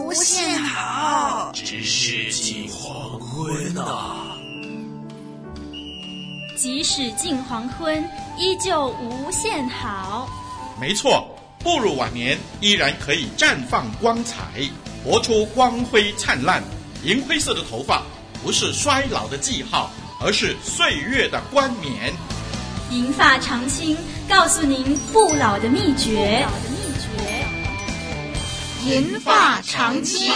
无限好， 只是近黄昏啊。 即使近黄昏，依旧无限好。 没错，步入晚年依然可以绽放光彩，活出光辉灿烂。银灰色的头发不是衰老的记号，而是岁月的冠冕。 银发长青，告诉您不老的秘诀。 银发长青。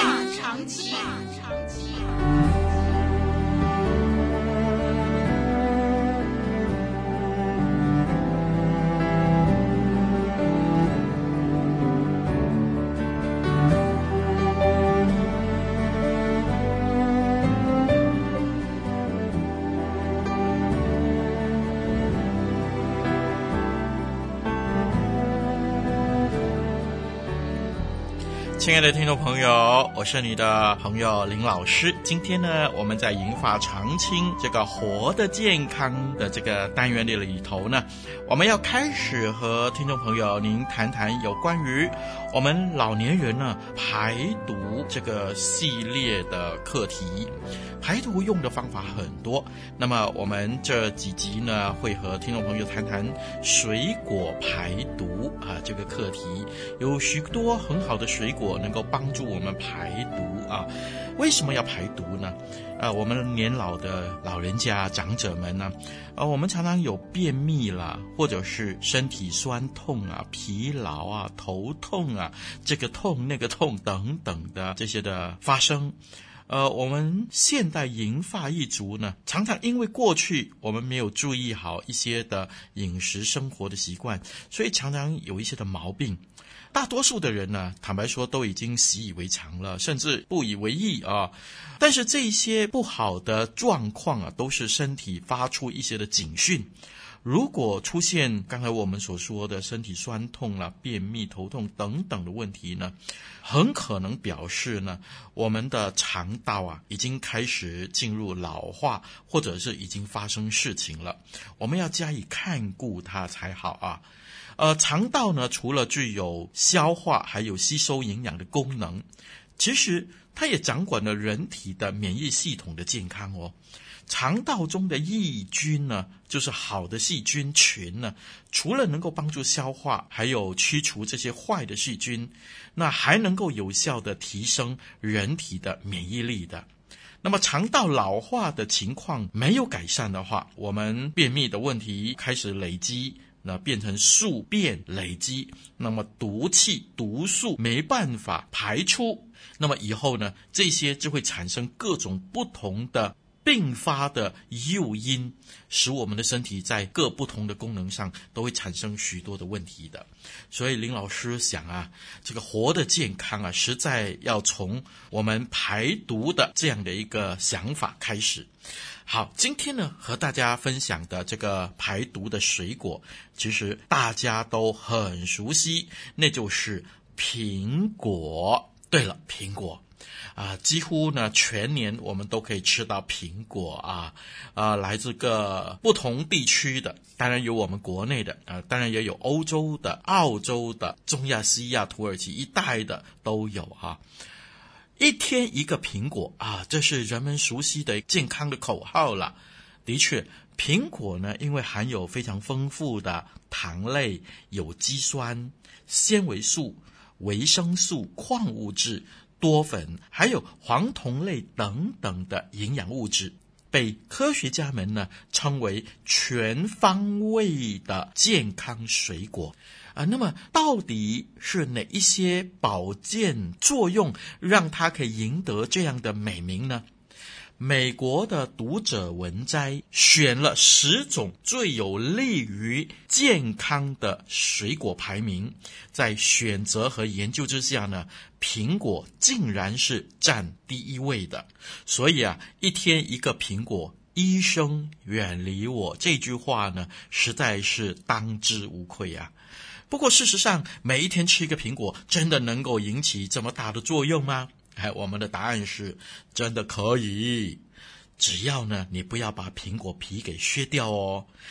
亲爱的听众朋友，我是你的朋友林老师。今天呢，我们在银发长青这个活得健康的这个单元里头呢，我们要开始和听众朋友您谈谈有关于我们老年人呢排毒这个系列的课题。排毒用的方法很多，那么我们这几集呢会和听众朋友谈谈水果排毒这个课题。有许多很好的水果能够帮助我们排毒啊。为什么要排毒呢？我们年老的老人家长者们呢，我们常常有便秘啦，或者是身体酸痛啊、疲劳啊、头痛啊、这个痛那个痛等等的这些的发生。我们现代银发一族呢，常常因为过去我们没有注意好一些的饮食生活的习惯，所以常常有一些的毛病。大多数的人呢，坦白说都已经习以为常了，甚至不以为意啊。但是这些不好的状况啊，都是身体发出一些的警讯。如果出现刚才我们所说的身体酸痛啦、便秘、头痛等等的问题呢，很可能表示呢，我们的肠道已经开始进入老化，或者是已经发生事情了。我们要加以看顾它才好啊。肠道呢，除了具有消化还有吸收营养的功能，其实它也掌管了人体的免疫系统的健康哦。肠道中的益菌呢，就是好的细菌群呢，除了能够帮助消化，还有驱除这些坏的细菌，那还能够有效的提升人体的免疫力的。那么肠道老化的情况没有改善的话，我们便秘的问题开始累积，那变成宿便累积，那么毒气毒素没办法排出，那么以后呢，这些就会产生各种不同的并发的诱因，使我们的身体在各不同的功能上都会产生许多的问题的。所以林老师想这个活得健康实在要从我们排毒的这样的一个想法开始。好，今天呢和大家分享的这个排毒的水果，其实大家都很熟悉，那就是苹果。对了，苹果几乎呢全年我们都可以吃到苹果来自各不同地区的，当然有我们国内的当然也有欧洲的、澳洲的、中亚、西亚、土耳其一带的都有一天一个苹果这是人们熟悉的健康的口号了。的确，苹果呢，因为含有非常丰富的糖类、有机酸、纤维素、维生素、矿物质、多酚，还有黄酮类等等的营养物质，被科学家们呢称为全方位的健康水果那么到底是哪一些保健作用让它可以赢得这样的美名呢？美国的读者文摘选了10种最有利于健康的水果排名，在选择和研究之下呢，苹果竟然是占第一位的。所以一天一个苹果，医生远离我，这句话呢实在是当之无愧不过事实上，每一天吃一个苹果真的能够引起这么大的作用吗？我们的答案是真的可以，只要呢你不要把苹果皮给削掉哦。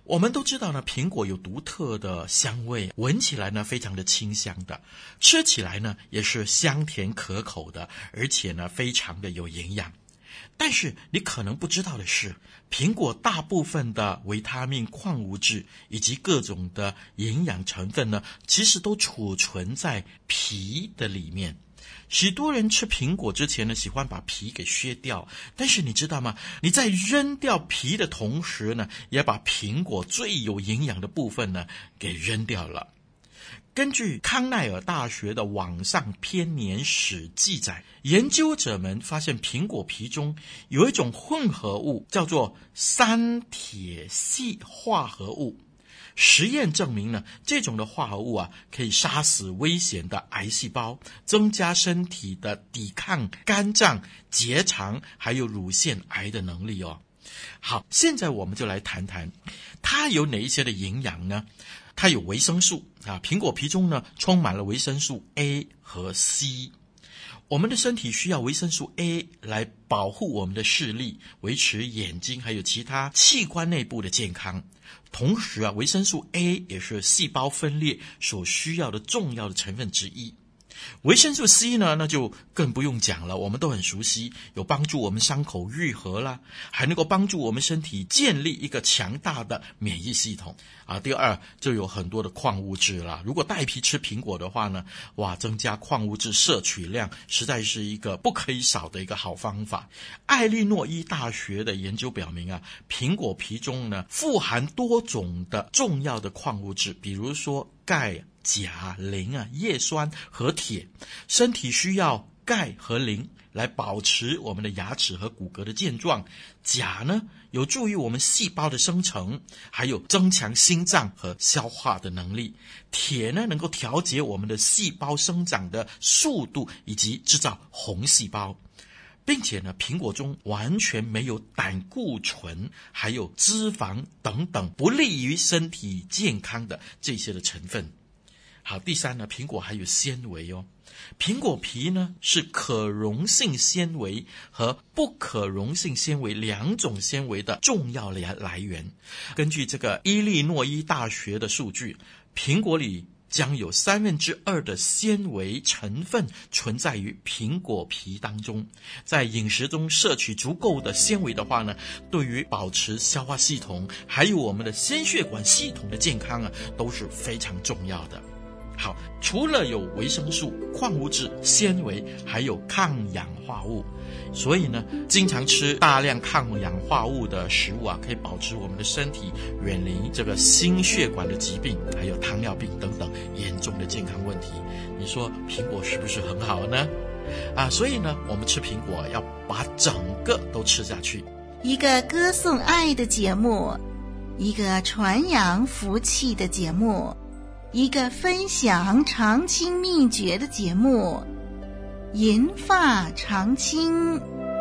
我们都知道呢，苹果有独特的香味，闻起来呢非常的清香的，吃起来呢也是香甜可口的，而且呢非常的有营养。但是你可能不知道的是，苹果大部分的维他命、矿物质以及各种的营养成分呢，其实都储存在皮的里面。许多人吃苹果之前呢，喜欢把皮给削掉，但是你知道吗？你在扔掉皮的同时呢，也把苹果最有营养的部分呢给扔掉了。根据康奈尔大学的网上编年史记载，研究者们发现苹果皮中有一种混合物，叫做三铁系化合物。实验证明呢，这种的化合物啊，可以杀死危险的癌细胞，增加身体的抵抗肝脏、结肠还有乳腺癌的能力哦。好，现在我们就来谈谈它有哪一些的营养呢？它有维生素啊，苹果皮中呢充满了维生素 A 和 C。我们的身体需要维生素 A 来保护我们的视力，维持眼睛还有其他器官内部的健康。同时啊，维生素 A 也是细胞分裂所需要的重要的成分之一。维生素 C 呢，那就更不用讲了，我们都很熟悉，有帮助我们伤口愈合啦，还能够帮助我们身体建立一个强大的免疫系统啊。第二，就有很多的矿物质啦，如果带皮吃苹果的话呢，哇，增加矿物质摄取量实在是一个不可以少的一个好方法。艾利诺伊大学的研究表明啊，苹果皮中呢富含多种的重要的矿物质，比如说钙、钾、磷啊、叶酸和铁。身体需要钙和磷来保持我们的牙齿和骨骼的健壮。钾呢，有助于我们细胞的生成，还有增强心脏和消化的能力。铁呢，能够调节我们的细胞生长的速度以及制造红细胞。并且呢，苹果中完全没有胆固醇还有脂肪等等不利于身体健康的这些的成分。好，第三呢，苹果还有纤维哦。苹果皮呢是可溶性纤维和不可溶性纤维两种纤维的重要来源。根据这个伊利诺伊大学的数据，苹果里将有2/3的纤维成分存在于苹果皮当中。在饮食中摄取足够的纤维的话呢，对于保持消化系统还有我们的心血管系统的健康啊，都是非常重要的。好，除了有维生素、矿物质、纤维，还有抗氧化物。所以呢，经常吃大量抗氧化物的食物啊，可以保持我们的身体远离这个心血管的疾病，还有糖尿病等等严重的健康问题。你说苹果是不是很好呢？所以呢，我们吃苹果要把整个都吃下去。 一个歌颂爱的节目，一个传扬福气的节目，一个分享长青秘诀的节目，银发长青。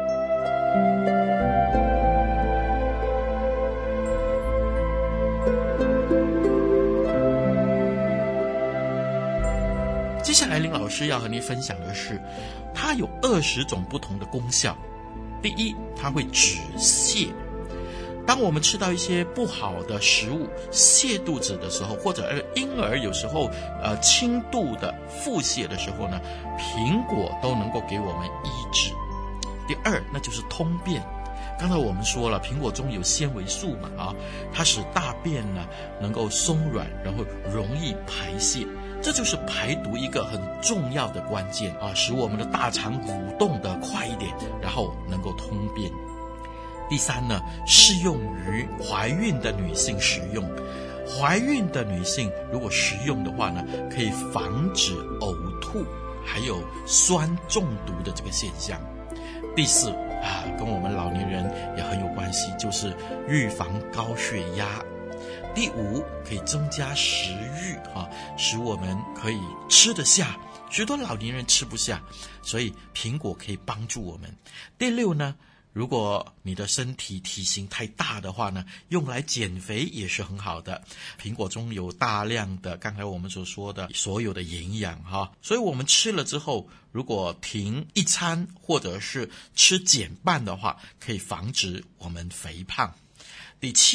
接下来林老师要和您分享的是，它有20种不同的功效。第一，它会止泻。当我们吃到一些不好的食物泻肚子的时候，或者婴儿有时候轻度的腹泻的时候呢，苹果都能够给我们医治。第二，那就是通便。刚才我们说了，苹果中有纤维素嘛，它使大便呢能够松软，然后容易排泄，这就是排毒一个很重要的关键使我们的大肠蠕动的快一点，然后能够通便。第三呢，适用于怀孕的女性食用。怀孕的女性如果食用的话呢，可以防止呕吐还有酸中毒的这个现象。第四跟我们老年人也很有关系，就是预防高血压。第五，可以增加食欲使我们可以吃得下，许多老年人吃不下，所以苹果可以帮助我们。第六呢，如果你的身体体型太大的话呢，用来减肥也是很好的。苹果中有大量的刚才我们所说的所有的营养所以我们吃了之后，如果停一餐或者是吃减半的话，可以防止我们肥胖。第七，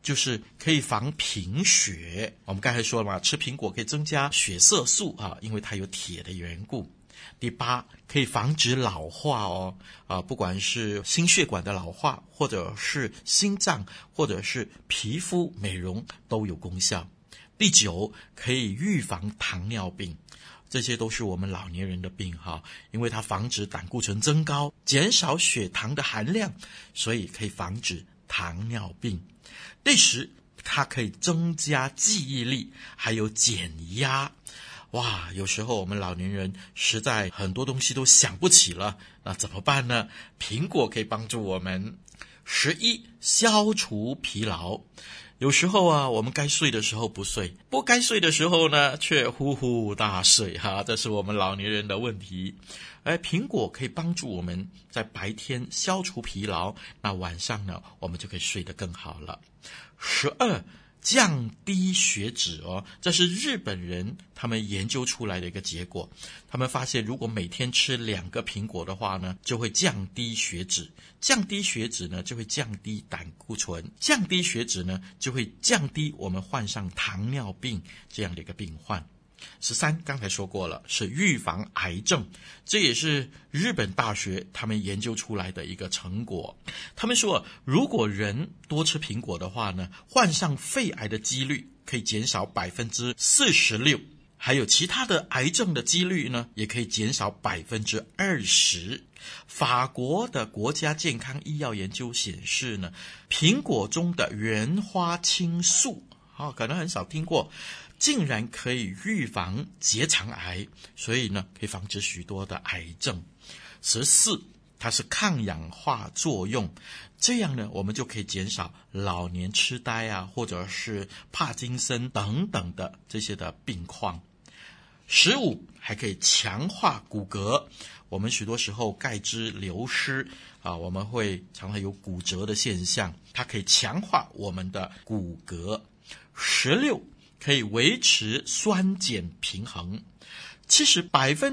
就是可以防贫血。我们刚才说了嘛，吃苹果可以增加血色素因为它有铁的缘故。第8，可以防止老化不管是心血管的老化，或者是心脏，或者是皮肤美容都有功效。第9，可以预防糖尿病。这些都是我们老年人的病因为它防止胆固醇增高，减少血糖的含量，所以可以防止糖尿病。第10，它可以增加记忆力，还有减压。哇，有时候我们老年人实在很多东西都想不起了，那怎么办呢？苹果可以帮助我们。11，消除疲劳。有时候我们该睡的时候不睡，不该睡的时候呢却呼呼大睡这是我们老年人的问题。而苹果可以帮助我们在白天消除疲劳，那晚上呢我们就可以睡得更好了。12，降低血脂这是日本人他们研究出来的一个结果。他们发现如果每天吃2个苹果的话呢，就会降低血脂。降低血脂呢，就会降低胆固醇。降低血脂呢，就会降低我们患上糖尿病这样的一个病患。13，刚才说过了，是预防癌症，这也是日本大学他们研究出来的一个成果。他们说，如果人多吃苹果的话呢，患上肺癌的几率可以减少 46%， 还有其他的癌症的几率呢，也可以减少 20%。法国的国家健康医药研究显示呢，苹果中的原花青素可能很少听过，竟然可以预防结肠癌，所以呢可以防止许多的癌症。14，它是抗氧化作用，这样呢我们就可以减少老年痴呆或者是帕金森等等的这些的病况。15，还可以强化骨骼。我们许多时候钙质流失我们会常常有骨折的现象，它可以强化我们的骨骼。16，可以维持酸碱平衡。其实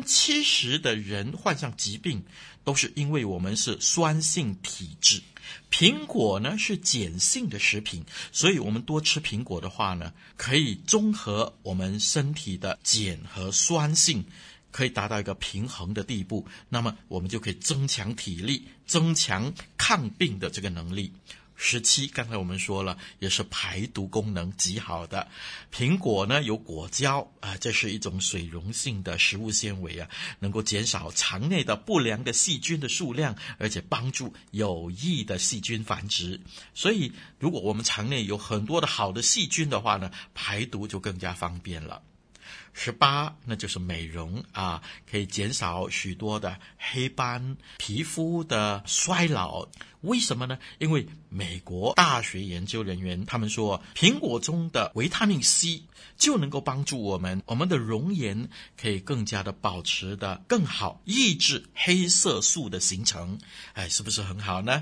70% 的人患上疾病都是因为我们是酸性体质。苹果呢是碱性的食品，所以我们多吃苹果的话呢，可以中和我们身体的碱和酸性，可以达到一个平衡的地步，那么我们就可以增强体力，增强抗病的这个能力。17，刚才我们说了，也是排毒功能极好的。苹果呢有果胶这是一种水溶性的食物纤维能够减少肠内的不良的细菌的数量，而且帮助有益的细菌繁殖。所以如果我们肠内有很多的好的细菌的话呢，排毒就更加方便了。18，那就是美容可以减少许多的黑斑、皮肤的衰老。为什么呢？因为美国大学研究人员他们说，苹果中的维他命 C 就能够帮助我们的容颜可以更加的保持的更好，抑制黑色素的形成。是不是很好呢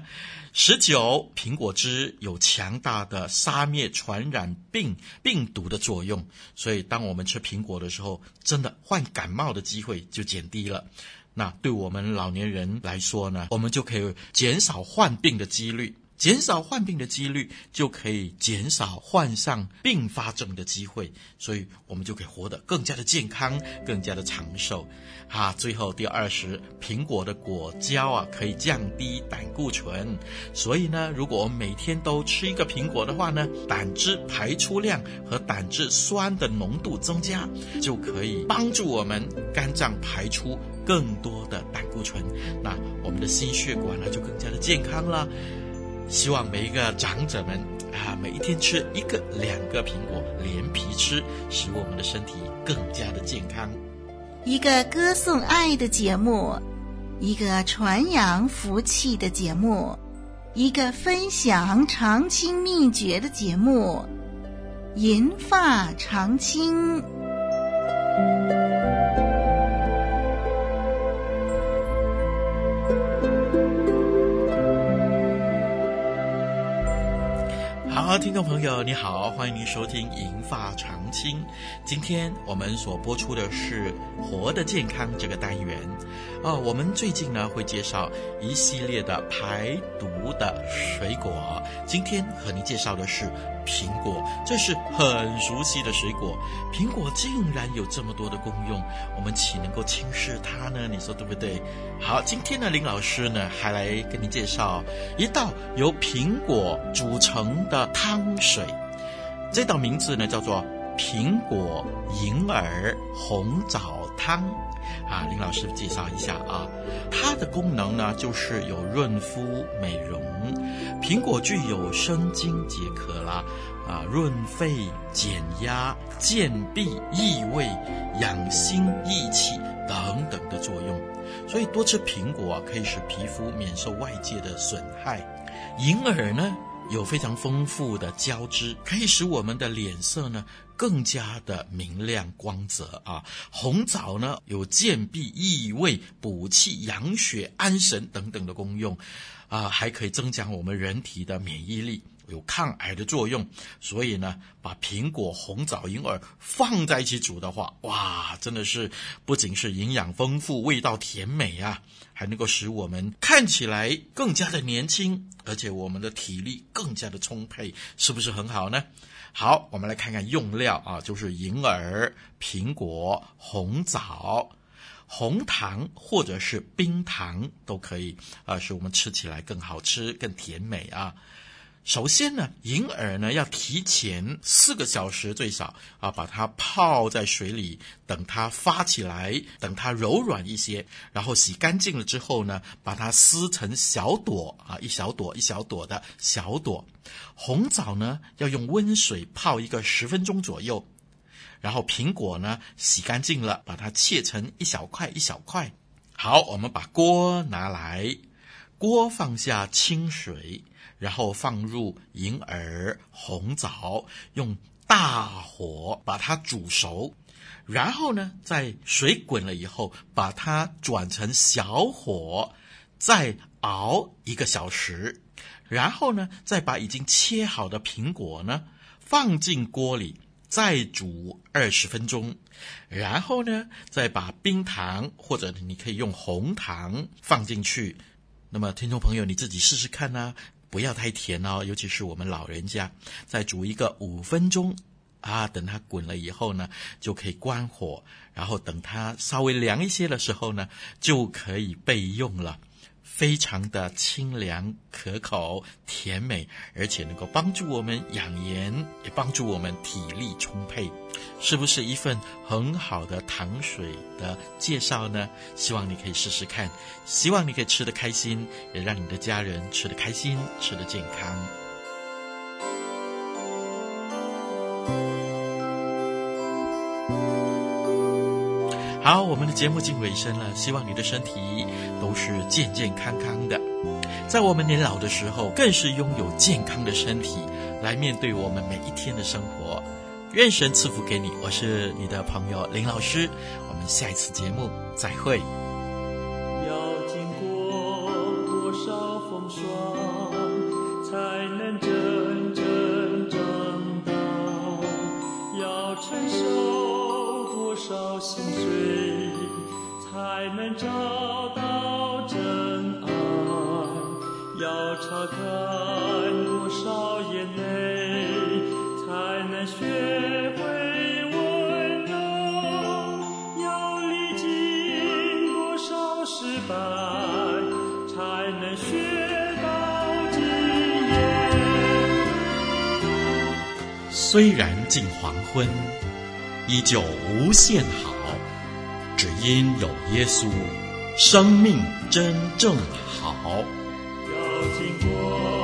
？19，苹果汁有强大的杀灭传染病毒的作用，所以当我们吃苹果的时候，真的患感冒的机会就减低了。那对我们老年人来说呢，我们就可以减少患病的几率，减少患病的几率就可以减少患上并发症的机会，所以我们就可以活得更加的健康，更加的长寿。最后第20，苹果的果胶可以降低胆固醇，所以呢，如果我们每天都吃一个苹果的话呢，胆汁排出量和胆汁酸的浓度增加，就可以帮助我们肝脏排出更多的胆固醇，那我们的心血管呢就更加的健康了。希望每一个长者们每一天吃1个2个苹果，连皮吃，使我们的身体更加的健康。 一个歌颂爱的节目，一个传扬福气的节目，一个分享长青秘诀的节目，银发长青。 好，听众朋友你好，欢迎您收听银发长青。今天我们所播出的是活的健康这个单元我们最近呢会介绍一系列的排毒的水果。今天和您介绍的是苹果，这是很熟悉的水果。苹果竟然有这么多的功用，我们岂能够轻视它呢？你说对不对？好，今天呢，林老师呢还来跟你介绍一道由苹果煮成的汤水。这道名字呢叫做苹果银耳红枣汤。林老师介绍一下啊，它的功能呢就是有润肤美容，苹果具有生津解渴啦，润肺减压、健脾益胃、养心益气等等的作用，所以多吃苹果可以使皮肤免受外界的损害。银耳呢有非常丰富的胶质，可以使我们的脸色呢更加的明亮光泽啊。红枣呢有健脾益胃、补气养血、安神等等的功用还可以增强我们人体的免疫力，有抗癌的作用。所以呢，把苹果、红枣、银耳放在一起煮的话，哇，真的是不仅是营养丰富、味道甜美啊，还能够使我们看起来更加的年轻，而且我们的体力更加的充沛，是不是很好呢？好，我们来看看用料啊，就是银耳、苹果、红枣、红糖或者是冰糖都可以使我们吃起来更好吃、更甜美啊。首先呢，银耳呢要提前4个小时最少把它泡在水里，等它发起来，等它柔软一些，然后洗干净了之后呢，把它撕成小朵一小朵一小朵的小朵。红枣呢要用温水泡一个10分钟左右，然后苹果呢洗干净了，把它切成一小块一小块。好，我们把锅拿来，锅放下清水，然后放入银耳、红枣，用大火把它煮熟，然后呢在水滚了以后把它转成小火，再熬1个小时，然后呢再把已经切好的苹果呢放进锅里，再煮20分钟，然后呢再把冰糖或者你可以用红糖放进去。那么听众朋友你自己试试看啊，不要太甜哦，尤其是我们老人家。再煮一个5分钟等它滚了以后呢就可以关火，然后等它稍微凉一些的时候呢就可以备用了。非常的清凉可口甜美，而且能够帮助我们养颜，也帮助我们体力充沛，是不是一份很好的糖水的介绍呢？希望你可以试试看，希望你可以吃得开心，也让你的家人吃得开心，吃得健康。好，我们的节目进尾声了，希望你的身体都是健健康康的，在我们年老的时候更是拥有健康的身体来面对我们每一天的生活。愿神赐福给你，我是你的朋友林老师，我们下一次节目再会。 要经过多少风霜才能真正长大，要承受多少心碎才能找到真爱，要擦干多少眼泪才能学会温柔，要历经多少失败才能学到经验。 虽然近黄昏，依旧无限好，只因有耶稣，生命真正好。 要经过